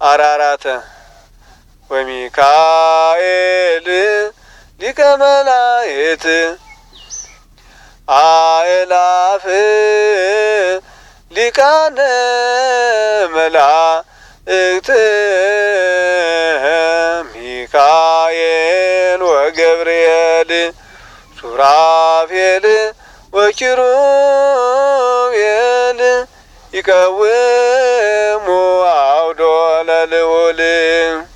አራራተ ወሚካኤል ሊቀ መላእክት አእላፍ ሊቃነ መላእክት ሚካኤል ወገብርኤል ሱራፌል ወኪሩቤል ይቀውሙ አውዶ ለልዑል